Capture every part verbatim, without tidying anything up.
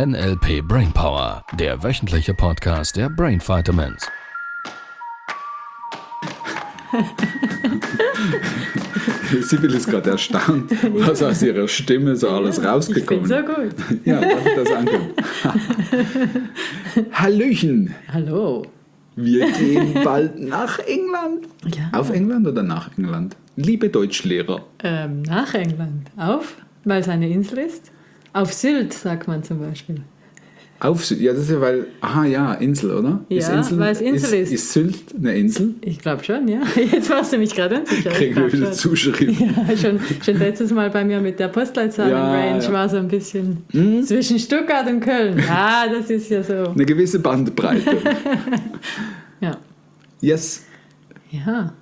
N L P Brainpower, der wöchentliche Podcast der Brain Vitamins. Sibylle ist gerade erstaunt, was aus ihrer Stimme so alles rausgekommen ist. Ich bin so gut. Ja, darf ich das ankommen? Hallöchen! Hallo. Wir gehen bald nach England. Ja. Auf England oder nach England? Liebe Deutschlehrer. Ähm, nach England. Auf, weil es eine Insel ist. Auf Sylt, sagt man zum Beispiel. Auf Sylt, ja, das ist ja, weil, aha, ja, Insel, oder? Ja, Insel, weil es Insel ist. Ist Sylt eine Insel? Ich glaube schon, ja. Jetzt warst du mich gerade unsicher. Kriegen wir wieder Zuschrift. Ja, schon, schon letztes Mal bei mir mit der Postleitzahlen-Range Ja, ja. war so ein bisschen Hm? zwischen Stuttgart und Köln. Ja, das ist ja so. Eine gewisse Bandbreite. Ja. Yes, Ja.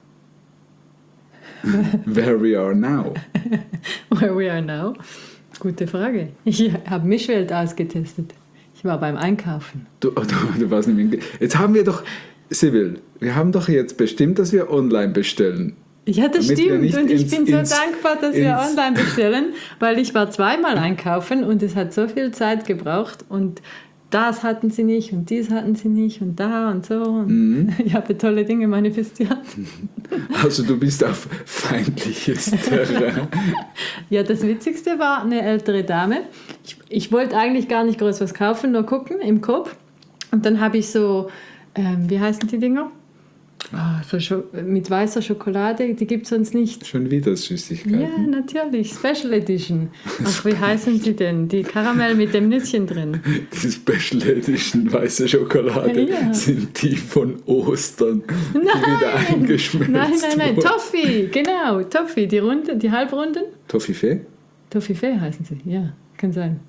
where we are now. Where we are now? Gute Frage. Ich habe Mischwelt ausgetestet. Ich war beim Einkaufen. Du, du, du warst nicht mehr. Jetzt haben wir doch, Sibyl, wir haben doch jetzt bestimmt, dass wir online bestellen. Ja, das Damit wir stimmt. nicht Und ich ins- bin so ins- dankbar, dass wir ins- online bestellen, weil ich war zweimal einkaufen und es hat so viel Zeit gebraucht und das hatten sie nicht und dies hatten sie nicht und da und so. Und Mhm. ich habe tolle Dinge manifestiert. Also du bist auf feindliches Terrain. Ja, das Witzigste war eine ältere Dame. Ich, ich wollte eigentlich gar nicht groß was kaufen, nur gucken im Coop. Und dann habe ich so, ähm, wie heißen die Dinger? Ah, so Scho- mit weißer Schokolade, die gibt es sonst nicht. Schon wieder Ja, Süßigkeiten. natürlich. Special Edition. Ach, wie heißen sie denn? Die Karamell mit dem Nüsschen drin. Die Special Edition weiße Schokolade Ja. sind die von Ostern, die wieder eingeschmelzt Nein, nein, nein. wurden. Toffee, genau. Toffee, die Runden, die Halbrunden. Toffifee? Toffifee heißen sie, ja, kann sein.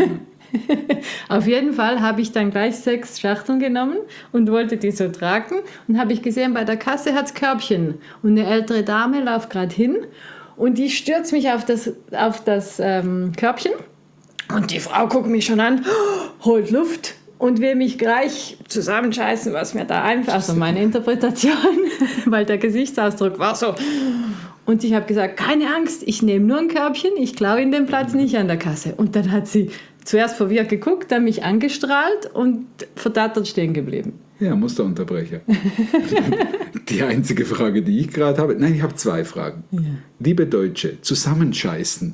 Auf jeden Fall habe ich dann gleich sechs Schachteln genommen und wollte die so tragen. Und habe ich gesehen, bei der Kasse hat es Körbchen. Und eine ältere Dame läuft gerade hin und die stürzt mich auf das, auf das ähm, Körbchen. Und die Frau guckt mich schon an, holt Luft und will mich gleich zusammenscheißen, was mir da einfällt. Also meine Interpretation, weil der Gesichtsausdruck war so. Und ich habe gesagt, keine Angst, ich nehme nur ein Körbchen, ich klaue Ihnen den Platz nicht an der Kasse. Und dann hat sie zuerst verwirrt geguckt, dann mich angestrahlt und verdattert stehen geblieben. Ja, Musterunterbrecher. Die einzige Frage, die ich gerade habe, nein, ich habe zwei Fragen. Ja. Liebe Deutsche, zusammenscheißen.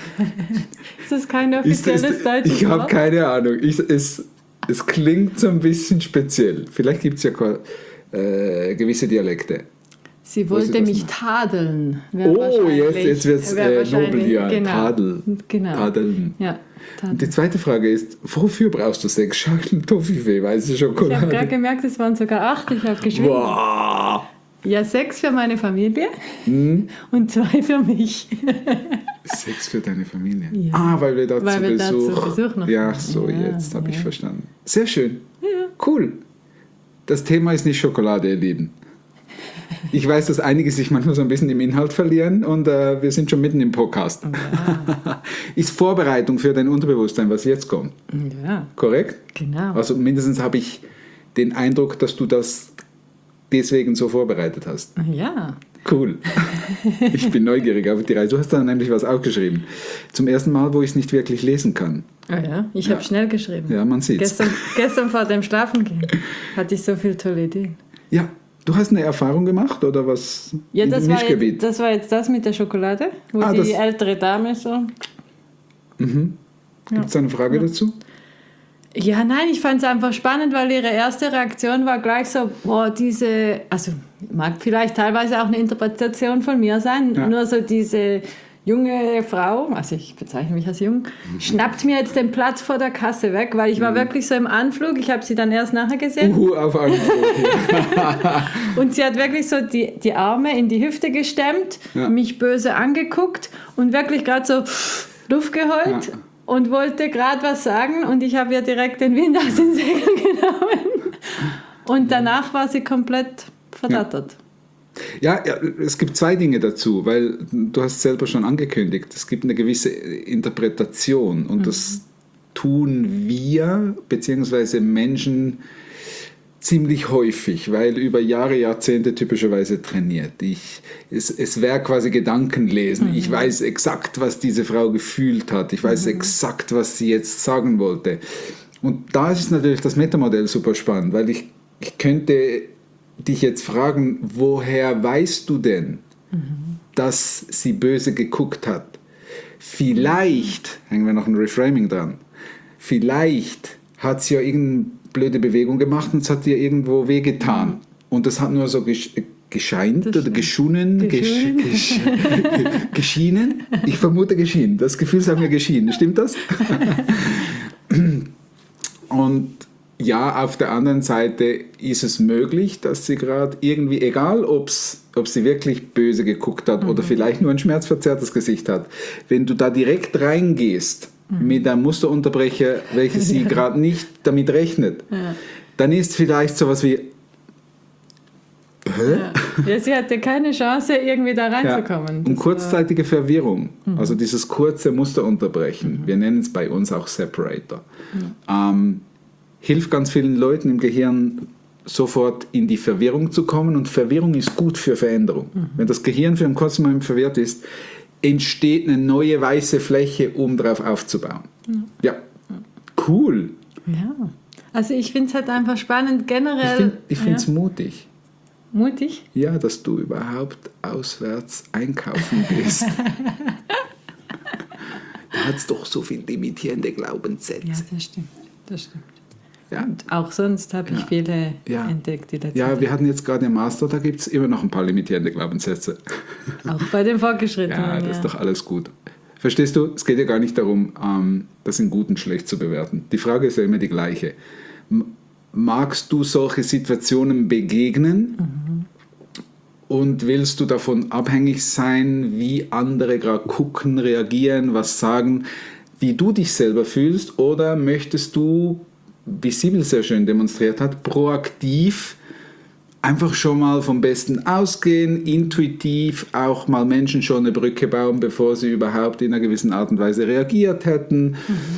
Ist das kein Ist, offizielles ist, deutsches ich habe Wort? keine Ahnung. Ich, es, es klingt so ein bisschen speziell. Vielleicht gibt es ja äh, gewisse Dialekte. Sie Wo sie wollte das mich machen. tadeln. Wär Oh, wahrscheinlich- jetzt, jetzt wird es wär äh, wahrscheinlich- nobel, ja. Genau. Tadel. Genau. Tadeln. Ja, tadeln. Und die zweite Frage ist, wofür brauchst du sechs Schachteln Toffifee, weiße Ich habe gerade Schokolade? gemerkt, es waren sogar acht. Ich habe geschrieben. Wow. Ja, sechs für meine Familie Hm? und zwei für mich. Sechs für deine Familie. Ja. Ah, weil wir da Weil zu wir da zu Besuch... Besuch noch ja, kommen. ach so, Ja, jetzt habe ich ja. verstanden. Sehr schön. Ja. Cool. Das Thema ist nicht Schokolade, ihr Lieben. Ich weiß, dass einige sich manchmal so ein bisschen im Inhalt verlieren und äh, wir sind schon mitten im Podcast. Ja. Ist Vorbereitung für dein Unterbewusstsein, was jetzt kommt. Ja, Korrekt? genau. Also mindestens habe ich den Eindruck, dass du das deswegen so vorbereitet hast. Ja. Cool. Ich bin neugierig auf die Reise. Du hast da nämlich was aufgeschrieben. Zum ersten Mal, wo ich es nicht wirklich lesen kann. Oh ja, ich Ja. habe schnell geschrieben. Ja, man sieht's. Gestern, gestern vor dem Schlafengehen hatte ich so viele tolle Ideen. Ja, du hast eine Erfahrung gemacht oder was? Ja, im das war, Mischgebiet? jetzt, das war jetzt das mit der Schokolade, wo Ah, die das- ältere Dame so... Gibt es eine Frage dazu? Ja, nein, ich fand es einfach spannend, weil ihre erste Reaktion war gleich so, boah, diese, also mag vielleicht teilweise auch eine Interpretation von mir sein, Ja. nur so diese junge Frau, also ich bezeichne mich als jung, schnappt mir jetzt den Platz vor der Kasse weg, weil ich war wirklich so im Anflug, ich habe sie dann erst nachher gesehen Uhu, auf Anflug. und sie hat wirklich so die, die Arme in die Hüfte gestemmt, Ja. mich böse angeguckt und wirklich gerade so Luft geholt. Ja. Und wollte gerade was sagen und ich habe ihr direkt den Wind aus den Segeln genommen. Und danach war sie komplett verdattert. Ja, ja, es gibt zwei Dinge dazu, weil du hast selber schon angekündigt, es gibt eine gewisse Interpretation und das tun wir, beziehungsweise Menschen ziemlich häufig, weil über Jahre, Jahrzehnte typischerweise trainiert. Ich, es es wäre quasi Gedankenlesen. Mhm. Ich weiß exakt, was diese Frau gefühlt hat. Ich weiß mhm. exakt, was sie jetzt sagen wollte. Und da ist natürlich das Metamodell super spannend, weil ich, ich könnte dich jetzt fragen, woher weißt du denn, mhm. dass sie böse geguckt hat? Vielleicht, hängen wir noch ein Reframing dran, vielleicht hat sie ja irgendeine blöde Bewegung gemacht und es hat ihr irgendwo wehgetan. Mhm. Und das hat nur so gesch- gescheint das oder geschunnen, gesch- gesch- geschienen. Ich vermute geschienen. Das Gefühl sagt mir geschienen. Stimmt das? Und ja, auf der anderen Seite ist es möglich, dass sie gerade irgendwie, egal ob's, ob sie wirklich böse geguckt hat mhm. oder vielleicht nur ein schmerzverzerrtes Gesicht hat, wenn du da direkt reingehst mhm. mit einem Musterunterbrecher, welches sie ja. gerade nicht damit rechnet, ja. dann ist vielleicht sowas wie Hä? Ja. ja, sie hatte keine Chance, irgendwie da reinzukommen. Ja. Und kurzzeitige Verwirrung, mhm. also dieses kurze Musterunterbrechen, mhm. wir nennen es bei uns auch Separator, mhm. ähm, hilft ganz vielen Leuten im Gehirn sofort in die Verwirrung zu kommen, und Verwirrung ist gut für Veränderung. Mhm. Wenn das Gehirn für einen kurzen Moment verwirrt ist, entsteht eine neue weiße Fläche, um darauf aufzubauen. Mhm. Ja, cool. Ja, also ich finde es halt einfach spannend generell. Ich finde es ja. mutig. Mutig? Ja, dass du überhaupt auswärts einkaufen gehst. Da hat es doch so viel limitierende Glaubenssätze. Ja, das stimmt. Das stimmt. Ja. Und auch sonst habe ich ja. viele ja. entdeckt. Die letzte ja, Zeit. Wir hatten jetzt gerade im Master, da gibt es immer noch ein paar limitierende Glaubenssätze. Auch bei den Fortgeschrittenen. Ja, das ja. ist doch alles gut. Verstehst du, es geht ja gar nicht darum, ähm, das in gut und schlecht zu bewerten. Die Frage ist ja immer die gleiche. Magst du solche Situationen begegnen mhm. und willst du davon abhängig sein, wie andere gerade gucken, reagieren, was sagen, wie du dich selber fühlst, oder möchtest du, wie Sibyl sehr schön demonstriert hat, proaktiv einfach schon mal vom Besten ausgehen, intuitiv auch mal Menschen schon eine Brücke bauen, bevor sie überhaupt in einer gewissen Art und Weise reagiert hätten? Mhm.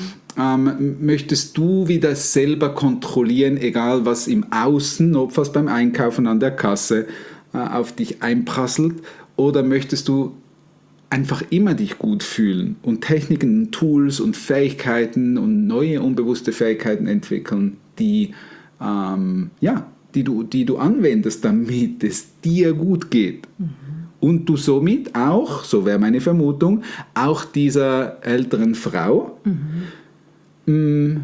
Ähm, möchtest du wieder selber kontrollieren, egal was im Außen, ob was beim Einkaufen an der Kasse äh, auf dich einprasselt, oder möchtest du einfach immer dich gut fühlen und Techniken, Tools und Fähigkeiten und neue unbewusste Fähigkeiten entwickeln, die, ähm, ja, die, du, die du anwendest, damit es dir gut geht. Mhm. Und du somit auch, so wäre meine Vermutung, auch dieser älteren Frau mhm. mh,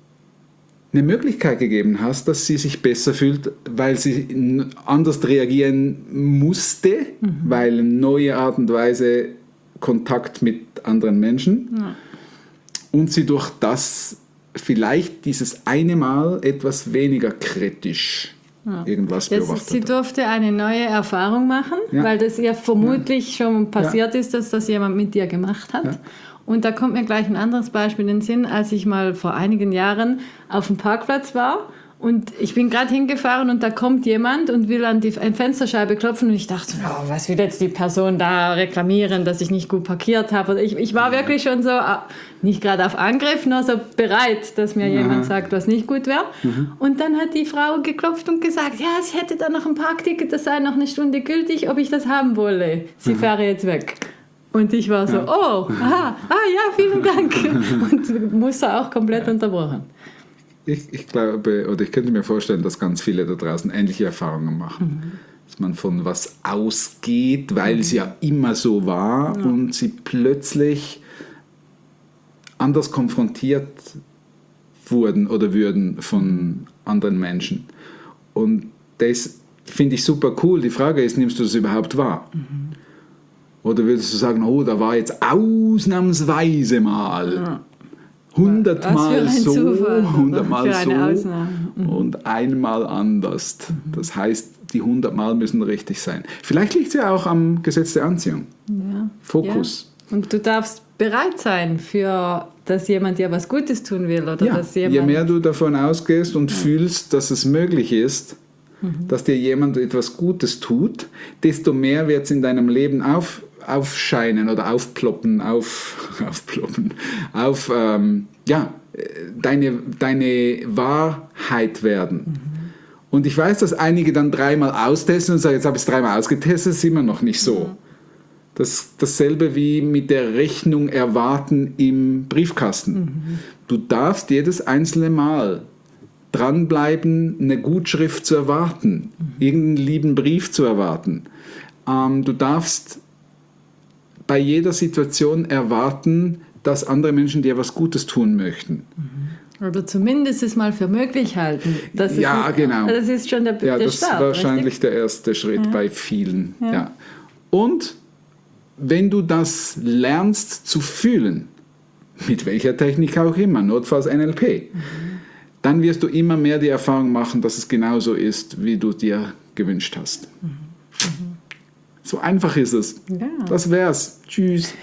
eine Möglichkeit gegeben hast, dass sie sich besser fühlt, weil sie anders reagieren musste, mhm. weil eine neue Art und Weise Kontakt mit anderen Menschen ja. und sie durch das vielleicht dieses eine Mal etwas weniger kritisch ja. irgendwas Jetzt, beobachtet. Sie durfte eine neue Erfahrung machen, ja. weil das ihr vermutlich ja. schon passiert ja. ist, dass das jemand mit dir gemacht hat. Ja. Und da kommt mir gleich ein anderes Beispiel in den Sinn, als ich mal vor einigen Jahren auf dem Parkplatz war. Und ich bin gerade hingefahren und da kommt jemand und will an die Fensterscheibe klopfen und ich dachte, oh, was will jetzt die Person da reklamieren, dass ich nicht gut parkiert habe. Ich, ich war wirklich schon so, nicht gerade auf Angriff, nur so bereit, dass mir Aha. jemand sagt, was nicht gut wäre. Mhm. Und dann hat die Frau geklopft und gesagt, ja, sie hätte da noch ein Parkticket, das sei noch eine Stunde gültig, ob ich das haben wolle. Sie mhm. fähre jetzt weg. Und ich war so, ja. oh, aha, ah ja, vielen Dank. Und musste auch komplett ja. unterbrochen. Ich, ich glaube, oder ich könnte mir vorstellen, dass ganz viele da draußen ähnliche Erfahrungen machen. Mhm. Dass man von was ausgeht, weil mhm. es ja immer so war ja. und sie plötzlich anders konfrontiert wurden oder würden von anderen Menschen. Und das finde ich super cool. Die Frage ist, nimmst du das überhaupt wahr? Mhm. Oder würdest du sagen, oh, da war jetzt ausnahmsweise mal... Ja. hundertmal so, hundertmal so mhm. und einmal anders. Mhm. Das heißt, die hundertmal müssen richtig sein. Vielleicht liegt es ja auch am Gesetz der Anziehung. Ja. Fokus. Ja. Und du darfst bereit sein, für, dass jemand dir was Gutes tun will. Oder ja. dass jemand Je mehr du davon ausgehst und ja. fühlst, dass es möglich ist, mhm. dass dir jemand etwas Gutes tut, desto mehr wird es in deinem Leben auf aufscheinen oder aufploppen, auf, aufploppen, auf ähm, ja, deine, deine Wahrheit werden. Mhm. Und ich weiß, dass einige dann dreimal austesten und sagen, jetzt habe ich es dreimal ausgetestet, ist immer noch nicht so. Mhm. Das dasselbe wie mit der Rechnung erwarten im Briefkasten. Mhm. Du darfst jedes einzelne Mal dranbleiben, eine Gutschrift zu erwarten, mhm. irgendeinen lieben Brief zu erwarten. Ähm, du darfst bei jeder Situation erwarten, dass andere Menschen dir was Gutes tun möchten. Mhm. Oder zumindest es mal für möglich halten. Das ja, ist, genau. Das ist schon der, ja, der das Start. Das ist wahrscheinlich richtig? Der erste Schritt ja. bei vielen. Ja. Ja. Und wenn du das lernst zu fühlen, mit welcher Technik auch immer, notfalls N L P, mhm. dann wirst du immer mehr die Erfahrung machen, dass es genauso ist, wie du dir gewünscht hast. Mhm. Mhm. So einfach ist es. Ja. Das wär's. Tschüss.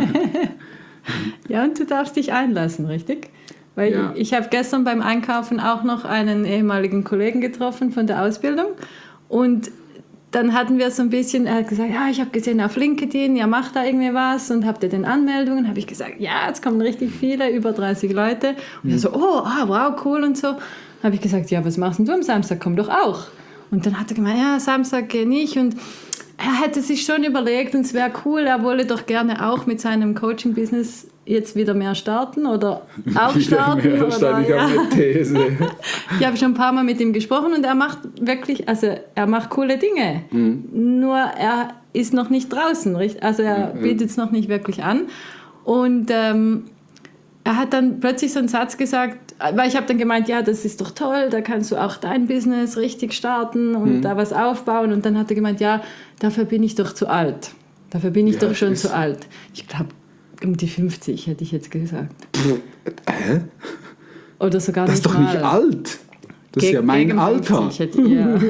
Ja, und du darfst dich einlassen, richtig? Weil ja. ich habe gestern beim Einkaufen auch noch einen ehemaligen Kollegen getroffen von der Ausbildung und dann hatten wir so ein bisschen, er hat gesagt, ja, ich habe gesehen auf LinkedIn, ja, macht da irgendwie was und habt ihr denn Anmeldungen? Habe ich gesagt, ja, jetzt kommen richtig viele, über dreißig Leute. Und mhm. er so, oh, ah, wow, cool und so. Habe ich gesagt, ja, was machst denn du am Samstag? Komm doch auch. Und dann hat er gemeint, ja, Samstag gehe nicht und er hätte sich schon überlegt und es wäre cool, er wolle doch gerne auch mit seinem Coaching-Business jetzt wieder mehr starten oder auch starten. Wieder mehr, oder, ich ja. habe eine These. Ich habe schon ein paar Mal mit ihm gesprochen und er macht wirklich, also er macht coole Dinge. Mhm. Nur er ist noch nicht draußen, also er mhm. bietet es noch nicht wirklich an. Und ähm, er hat dann plötzlich so einen Satz gesagt, weil ich habe dann gemeint, ja, das ist doch toll, da kannst du auch dein Business richtig starten und mhm. da was aufbauen. Und dann hat er gemeint, ja, dafür bin ich doch zu alt. Dafür bin ich ja, doch schon zu alt. Ich glaube, um die fünfzig hätte ich jetzt gesagt. Hä? Oder sogar das nicht ist doch mal. nicht alt. Das Ge- ist ja mein Alter. Hätte, ja.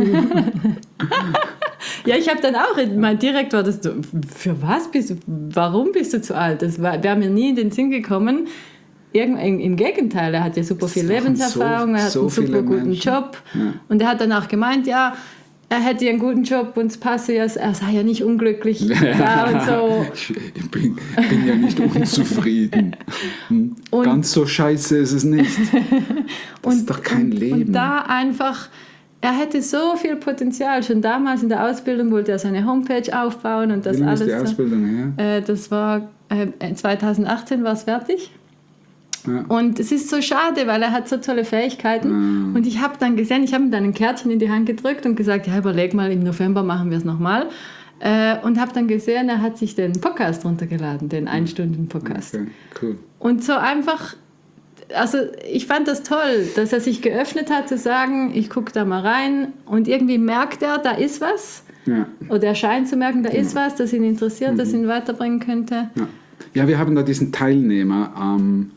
Ja, ich habe dann auch, mein direkt war das, für was bist du, warum bist du zu alt? Das wäre mir nie in den Sinn gekommen. Irgend, Im Gegenteil, er hat ja super viel Lebenserfahrung, so, er hat so einen super guten Menschen. Job. Ja. Und er hat dann auch gemeint, ja, er hätte ja einen guten Job und es passe ja, er sei ja nicht unglücklich. Ja, und so. Ich bin, bin ja nicht unzufrieden. Hm? Und ganz so scheiße ist es nicht. Das und, ist doch kein und, Leben. Und da einfach, er hätte so viel Potenzial. Schon damals in der Ausbildung wollte er seine Homepage aufbauen und das Wie alles. Ist die Ausbildung, so, äh, das war äh, zweitausendachtzehn war es fertig. Ja. Und es ist so schade, weil er hat so tolle Fähigkeiten. Ja. Und ich habe dann gesehen, ich habe ihm dann ein Kärtchen in die Hand gedrückt und gesagt, ja, überleg mal, im November machen wir es nochmal. Äh, und habe dann gesehen, er hat sich den Podcast runtergeladen, den Ein-Stunden-Podcast. Okay, cool. Und so einfach, also ich fand das toll, dass er sich geöffnet hat zu sagen, ich gucke da mal rein und irgendwie merkt er, da ist was. Ja. Oder er scheint zu merken, da ja. ist was, das ihn interessiert, mhm. das ihn weiterbringen könnte. Ja, ja, wir haben da diesen Teilnehmer, ähm,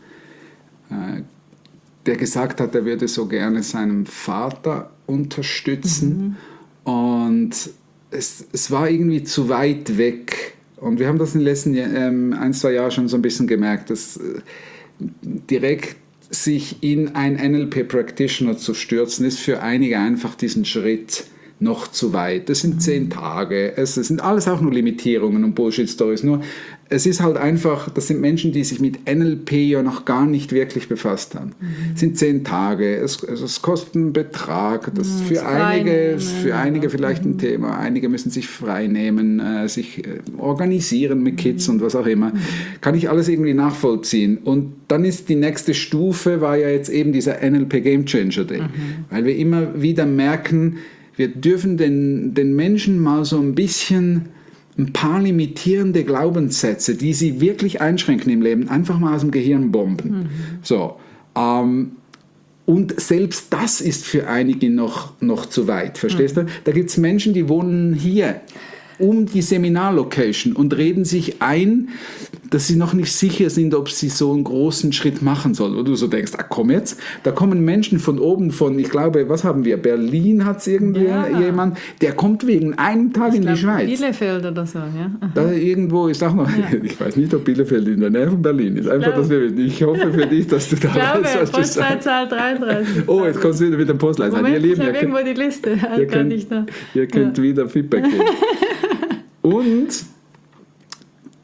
der gesagt hat, er würde so gerne seinen Vater unterstützen mhm. und es, es war irgendwie zu weit weg und wir haben das in den letzten ähm, ein, zwei Jahren schon so ein bisschen gemerkt, dass äh, direkt sich in ein N L P-Practitioner zu stürzen, ist für einige einfach diesen Schritt noch zu weit. Das sind mhm. zehn Tage, es, es sind alles auch nur Limitierungen und Bullshit-Stories, nur es ist halt einfach, das sind Menschen, die sich mit N L P ja noch gar nicht wirklich befasst haben. Mhm. Es sind zehn Tage, es, es kostet einen Betrag, das ist für das einige, für einige vielleicht mhm. ein Thema, einige müssen sich frei nehmen, äh, sich äh, organisieren mit Kids mhm. und was auch immer. Mhm. Kann ich alles irgendwie nachvollziehen. Und dann ist die nächste Stufe, war ja jetzt eben dieser N L P Game Changer Day, mhm. weil wir immer wieder merken, wir dürfen den, den Menschen mal so ein bisschen ein paar limitierende Glaubenssätze, die sie wirklich einschränken im Leben, einfach mal aus dem Gehirn bomben. Mhm. So, ähm, und selbst das ist für einige noch, noch zu weit, verstehst mhm. du? Da gibt es Menschen, die wohnen hier um die Seminarlocation und reden sich ein, dass sie noch nicht sicher sind, ob sie so einen großen Schritt machen sollen. Und du so denkst, ah komm jetzt, da kommen Menschen von oben, von, ich glaube, was haben wir, Berlin hat es irgendwie ja. jemand, der kommt wegen einem Tag ich in glaub, die Schweiz. Bielefeld oder so, ja. Aha. Da irgendwo ist auch noch, ja. ich weiß nicht, ob Bielefeld in der Nähe von Berlin ist. Einfach, dass wir, ich hoffe für dich, dass du da ich glaube, weißt, Postleitzahl dreiunddreißig. Oh, jetzt kommst du wieder mit dem Postleitzahl. Moment, ihr ich habe irgendwo die Liste. Ihr könnt, ihr könnt ja. wieder Feedback geben. Und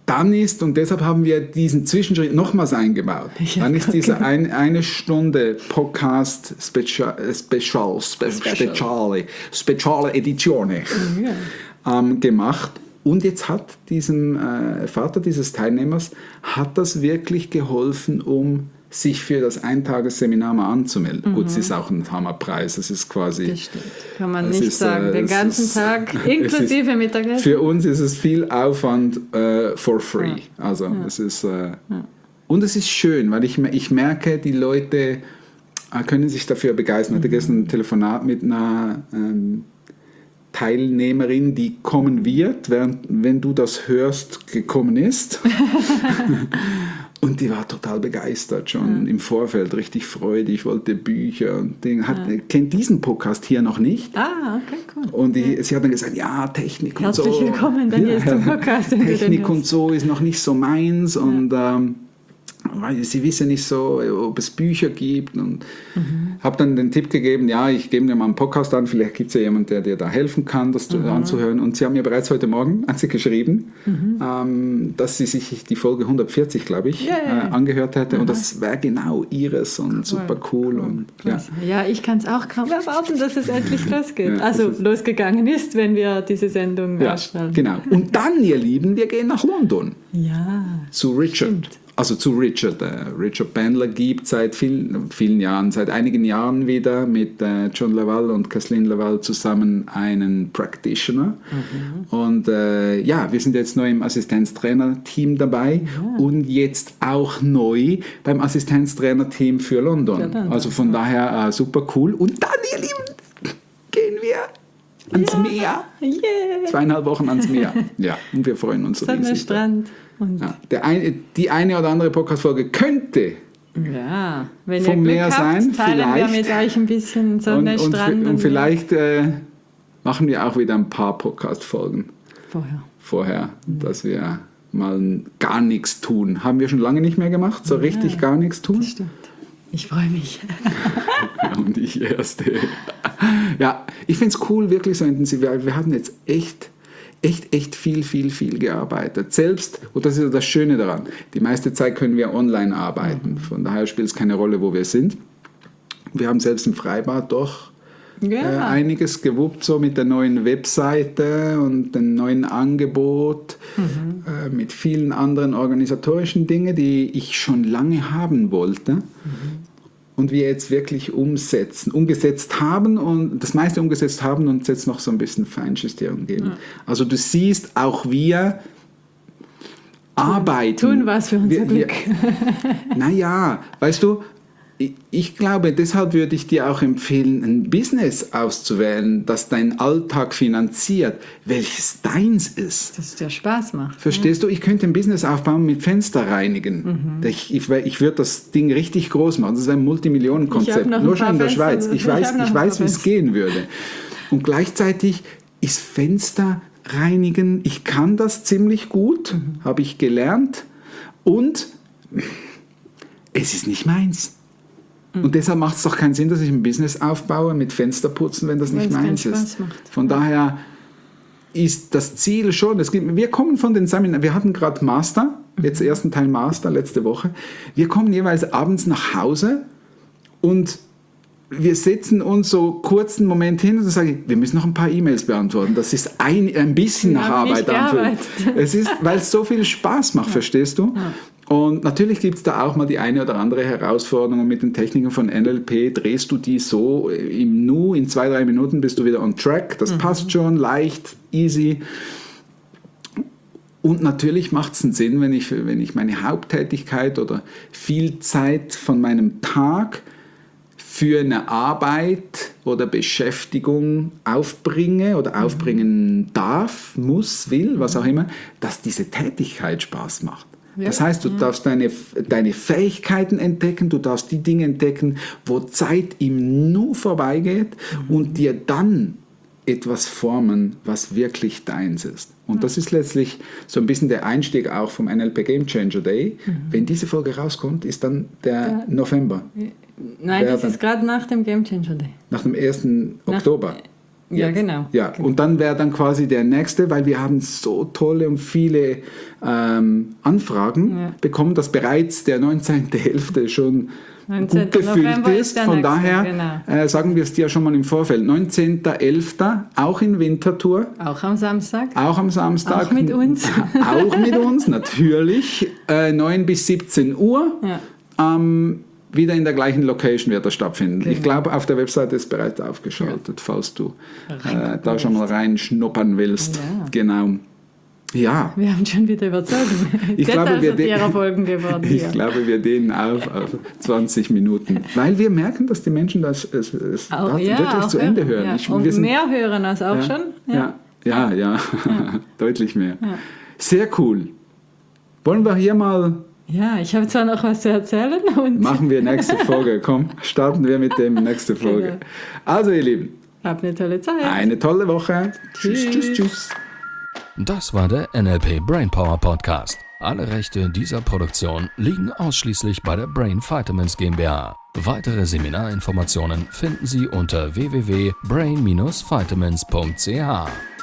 dann ist, und deshalb haben wir diesen Zwischenschritt nochmals eingebaut, Ja, dann ist diese okay. ein, eine Stunde Podcast Special, Special, Spe, Special. Speciale, Speciale Edizione Ja. ähm, gemacht. Und jetzt hat diesem äh, Vater dieses Teilnehmers, hat das wirklich geholfen, um sich für das Eintagesseminar mal anzumelden. Gut, es ist auch ein Hammerpreis, es ist quasi... Das stimmt. Kann man es nicht ist, sagen. äh, Den es ganzen ist- Tag, es inklusive ist- Mittagessen. Für uns ist es viel Aufwand äh, for free. Also es ist... Äh, Und es ist schön, weil ich, ich merke, die Leute äh, können sich dafür begeistern. Ich hatte gestern ein Telefonat mit einer ähm, Teilnehmerin, die kommen wird, während, wenn du das hörst, gekommen ist. Und die war total begeistert schon Ja. im Vorfeld, richtig freudig, wollte Bücher und Dinge. Hat, kennt diesen Podcast hier noch nicht. Ah, okay, cool. Und die, sie hat dann gesagt, ja, Technik und so. Herzlich willkommen, Daniel, zum Podcast, wenn du den Technik und hörst. so ist noch nicht so meins und ähm, weil sie wissen nicht so, ob es Bücher gibt und Mhm. habe dann den Tipp gegeben, ja, ich gebe dir mal einen Podcast an, vielleicht gibt es ja jemanden, der dir da helfen kann, das Mhm. anzuhören. Und sie haben mir bereits heute Morgen an sie geschrieben, Mhm. ähm, dass sie sich die Folge hundertvierzig, glaube ich, Yay. äh, angehört hätte und das wäre genau ihres und super cool. Und, ja. Klasse. Ja, ich kann es auch kaum erwarten, dass es endlich losgeht. Ja, also das ist- losgegangen ist, wenn wir diese Sendung Ja, ausstrahlen. genau. Und dann, ihr Lieben, wir gehen nach London. Ja. Zu Richard. Stimmt. Also zu Richard. Äh, Richard Bandler gibt seit vielen, vielen Jahren, seit einigen Jahren wieder mit äh, John Laval und Kathleen Laval zusammen einen Practitioner. Und äh, ja, wir sind jetzt neu im Assistenztrainer-Team dabei und jetzt auch neu beim Assistenztrainer-Team für London. Für London. Also von daher äh, super cool. Und dann, ihr Lieben, gehen wir ans Meer. Yeah. Zweieinhalb Wochen ans Meer. Ja, und wir freuen uns Sonne, riesig. Strand. Und Ja, der ein, die eine oder andere Podcast-Folge könnte ja, wenn vom ihr Glück Meer habt, sein, teilen vielleicht. wir mit euch ein bisschen Sonne, und, und, Strand. und vielleicht äh, machen wir auch wieder ein paar Podcast-Folgen vorher. vorher, dass wir mal gar nichts tun. Haben wir schon lange nicht mehr gemacht, so richtig gar nichts tun. Das stimmt. Ich freue mich. Und ich erste. Ja, ich finde es cool, wirklich so intensiv. Wir wir hatten jetzt echt, echt, echt viel, viel, viel gearbeitet. Selbst, und das ist ja das Schöne daran, die meiste Zeit können wir online arbeiten. Von daher spielt es keine Rolle, wo wir sind. Wir haben selbst im Freibad doch Ja. äh, einiges gewuppt, so mit der neuen Webseite und dem neuen Angebot, äh, mit vielen anderen organisatorischen Dingen, die ich schon lange haben wollte. Und wir jetzt wirklich umsetzen, umgesetzt haben und das meiste umgesetzt haben und jetzt noch so ein bisschen Feinjustierung geben. Also du siehst, auch wir arbeiten. Tun was für unser wir, Glück. Naja, weißt du, ich, ich glaube, deshalb würde ich dir auch empfehlen, ein Business auszuwählen, das deinen Alltag finanziert, welches deins ist. Dass es dir Spaß macht. Verstehst du? Ich könnte ein Business aufbauen mit Fenster reinigen. Ich, ich, ich würde das Ding richtig groß machen. Das ist ein Ich Multimillionenkonzept. hab noch ein Nur schon paar in der Fenster. Schweiz. Ich Ich weiß, hab noch ich ein weiß paar wie es Fenster. gehen würde. Und gleichzeitig ist Fenster reinigen, ich kann das ziemlich gut, Mhm. habe ich gelernt. Und es ist nicht meins. Mhm. Und deshalb macht es doch keinen Sinn, dass ich ein Business aufbaue mit Fensterputzen, wenn das nicht Wenn's keinen meins ist. Spaß macht. Von daher ist das Ziel schon, es gibt, wir kommen von den Seminaren, wir hatten gerade Master, jetzt ersten Teil Master letzte Woche, wir kommen jeweils abends nach Hause und wir setzen uns so kurzen Moment hin und sagen, wir müssen noch ein paar E-Mails beantworten. Das ist ein, ein bisschen Wir nach haben Arbeit nicht anfühlt. gearbeitet. Es ist, weil es so viel Spaß macht, verstehst du? Und natürlich gibt es da auch mal die eine oder andere Herausforderung mit den Techniken von N L P. Drehst du die so im Nu, in zwei, drei Minuten bist du wieder on track. Das passt schon, leicht, easy. Und natürlich macht es einen Sinn, wenn ich, wenn ich meine Haupttätigkeit oder viel Zeit von meinem Tag für eine Arbeit oder Beschäftigung aufbringe oder aufbringen darf, muss, will, was auch immer, dass diese Tätigkeit Spaß macht. Ja. Das heißt, du darfst deine, deine Fähigkeiten entdecken, du darfst die Dinge entdecken, wo Zeit im Nu vorbeigeht und dir dann etwas formen, was wirklich deins ist. Und das ist letztlich so ein bisschen der Einstieg auch vom N L P Game Changer Day. Wenn diese Folge rauskommt, ist dann der Ja. November, Nein, das Werden. ist gerade nach dem Game Changer Day. nach dem ersten Nach- Oktober. Ja, Jetzt. genau. Ja, genau. und dann wäre dann quasi der nächste, weil wir haben so tolle und viele ähm, Anfragen Ja. bekommen, dass bereits der neunzehnten elften schon neunzehnten gut gefüllt November ist. ist der Von nächste, daher genau. äh, sagen wir es dir schon mal im Vorfeld. neunzehnten elften auch in Winterthur, Auch am Samstag. auch am Samstag. Auch mit uns. Auch mit uns, natürlich. Äh, neun bis siebzehn Uhr. Ja. Ähm, wieder in der gleichen Location wird er stattfinden. Genau. Ich glaube, auf der Webseite ist bereits aufgeschaltet, falls du äh, Reingucken da schon mal willst. reinschnuppern willst. Ja. Genau. Ja, Wir haben schon wieder überzogen. Ich glaube, wir de- Folgen geworden ich hier. glaube, wir dehnen auf auf zwanzig Minuten. Weil wir merken, dass die Menschen das es, es Auch, das ja, wirklich auch zu Ende hören. Ja. Ich, Und wir sind- mehr hören als auch ja, schon. Ja, ja, ja, deutlich mehr. Sehr cool. Wollen wir hier mal, Ja, ich habe zwar noch was zu erzählen. Und machen wir nächste Folge. Komm, starten wir mit dem nächste Folge. Genau. Also ihr Lieben, habt eine tolle Zeit. eine tolle Woche. Tschüss, Tschüss. tschüss, tschüss. Das war der N L P Brainpower Podcast. Alle Rechte dieser Produktion liegen ausschließlich bei der Brain Vitamins GmbH. Weitere Seminarinformationen finden Sie unter w w w punkt brain dash vitamins punkt c h.